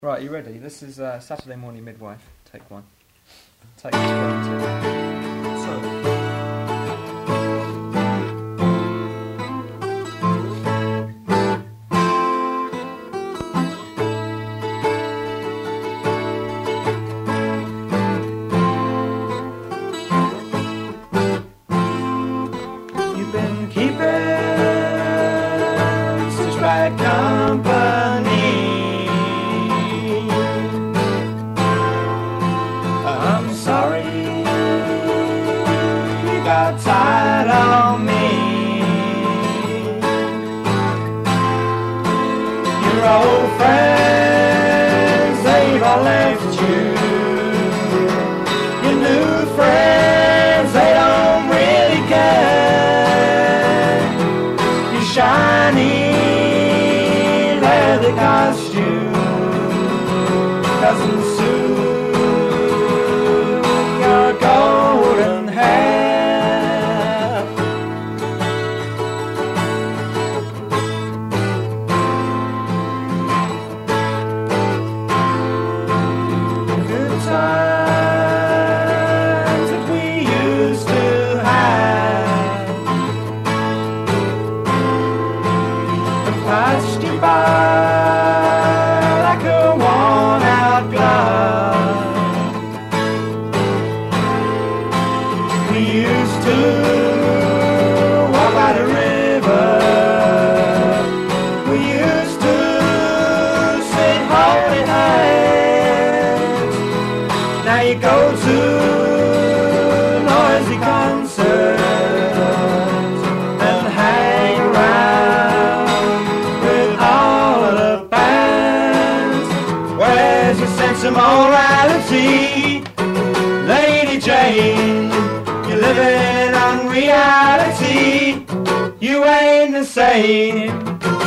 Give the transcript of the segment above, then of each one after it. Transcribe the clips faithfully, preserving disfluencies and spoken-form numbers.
Right, you ready? This is uh, Saturday Morning Midwife, take one. Take twenty-two. So. You've been keeping such bad company. I'm sorry you got tired of me. Your old friends, they've all left you. Your new friends, they don't really care. Your shiny leather costume doesn't suit your golden hair. Good times that we used to have have passed you by like a worn-out glove. We used to walk by the river. We used to sit holding hands. Now you go to noisy concerts and hang around with all of the bands. Where's your sense of morality, Lady Jane? You're living on reality. You ain't the same.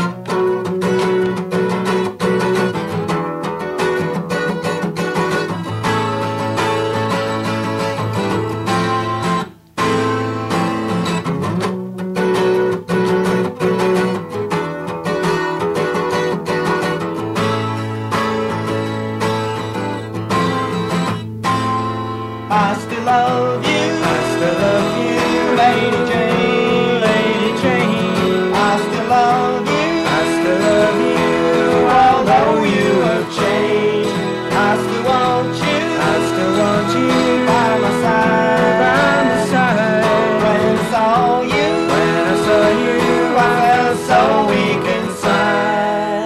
I still love you. I still love you, Lady Jane, Lady Jane. I still love you. I still love you, although you have changed. I still want you. I still want you by my side, by my side. When I saw you, when I saw you, I felt so weak inside.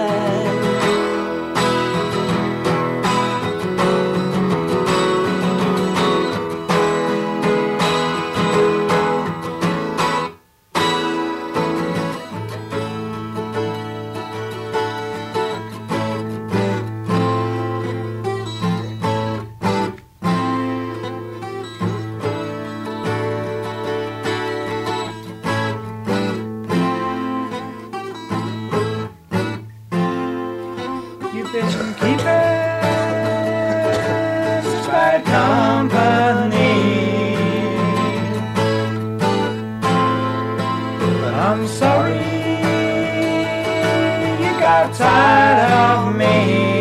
You've been keeping such bad company, but I'm sorry you got tired of me.